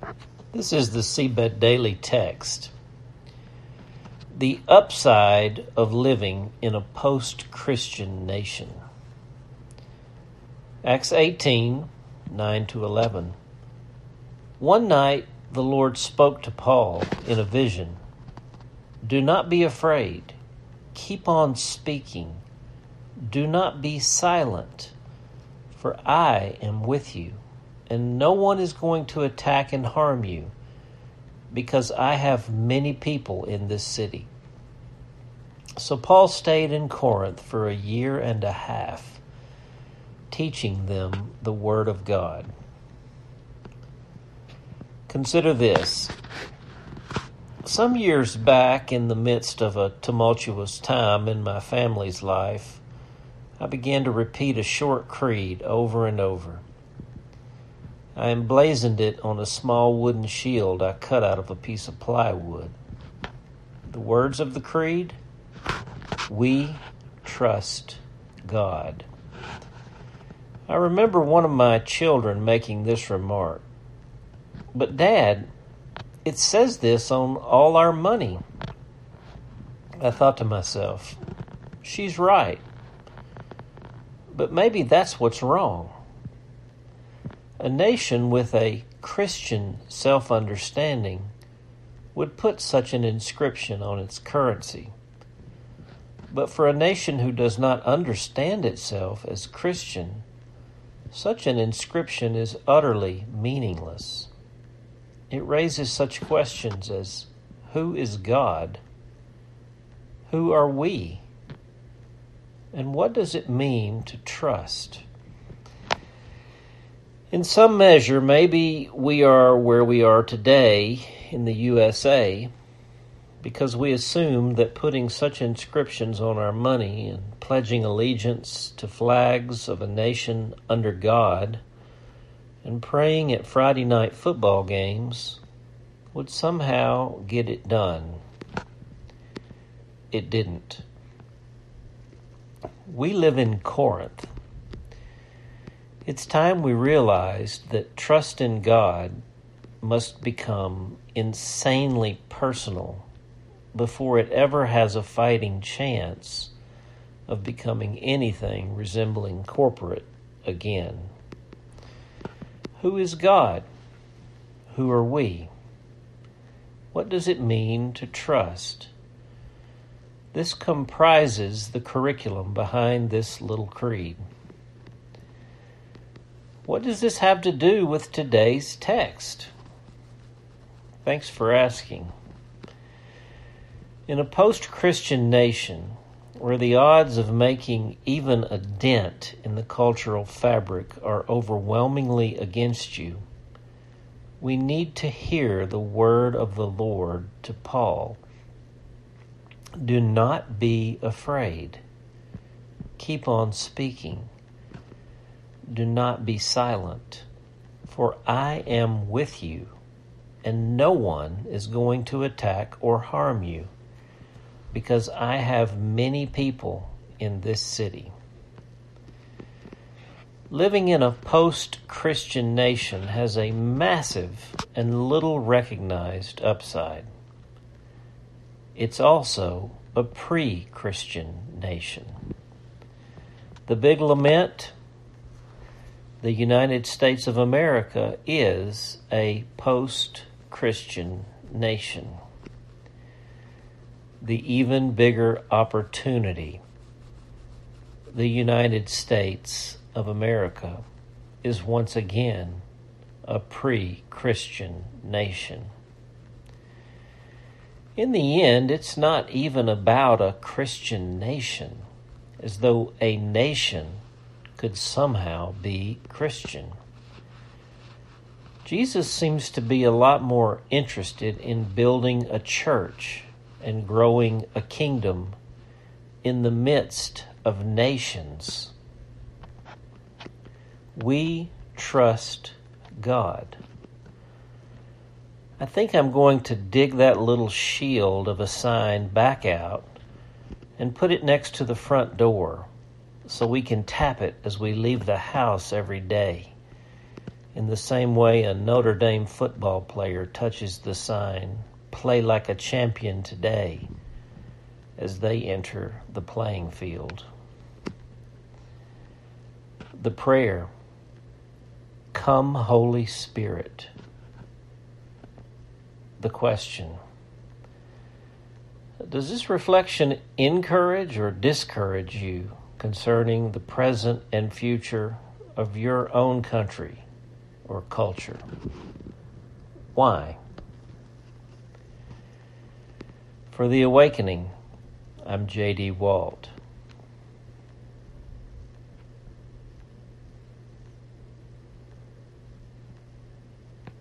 This is the Seabed Daily Text. The upside of living in a post-Christian nation. Acts 18, 9-11. One night the Lord spoke to Paul in a vision. Do not be afraid. Keep on speaking. Do not be silent, for I am with you, and no one is going to attack and harm you, because I have many people in this city. So Paul stayed in Corinth for 1.5 years, teaching them the Word of God. Consider this. Some years back, in the midst of a tumultuous time in my family's life, I began to repeat a short creed over and over. I emblazoned it on a small wooden shield I cut out of a piece of plywood. The words of the creed: we trust God. I remember one of my children making this remark, but Dad, it says this on all our money. I thought to myself, she's right. But maybe that's what's wrong. A nation with a Christian self-understanding would put such an inscription on its currency. But for a nation who does not understand itself as Christian, such an inscription is utterly meaningless. It raises such questions as, who is God? Who are we? And what does it mean to trust? In some measure, maybe we are where we are today in the USA because we assume that putting such inscriptions on our money and pledging allegiance to flags of a nation under God and praying at Friday night football games would somehow get it done. It didn't. We live in Corinth. It's time we realized that trust in God must become insanely personal before it ever has a fighting chance of becoming anything resembling corporate again. Who is God? Who are we? What does it mean to trust? This comprises the curriculum behind this little creed. What does this have to do with today's text? Thanks for asking. In a post-Christian nation, where the odds of making even a dent in the cultural fabric are overwhelmingly against you, we need to hear the word of the Lord to Paul. Do not be afraid. Keep on speaking. Do not be silent, for I am with you, and no one is going to attack or harm you, because I have many people in this city. Living in a post-Christian nation has a massive and little recognized upside. It's also a pre-Christian nation. The big lament: the United States of America is a post-Christian nation. The even bigger opportunity: the United States of America is once again a pre-Christian nation. In the end, it's not even about a Christian nation, as though a nation could somehow be Christian. Jesus seems to be a lot more interested in building a church and growing a kingdom in the midst of nations. We trust God. I think I'm going to dig that little shield of a sign back out and put it next to the front door so we can tap it as we leave the house every day. in the same way a Notre Dame football player touches the sign, "Play like a champion today," as they enter the playing field. The prayer, "Come, Holy Spirit." The question, does this reflection encourage or discourage you concerning the present and future of your own country or culture? Why? For The Awakening, I'm J.D. Walt.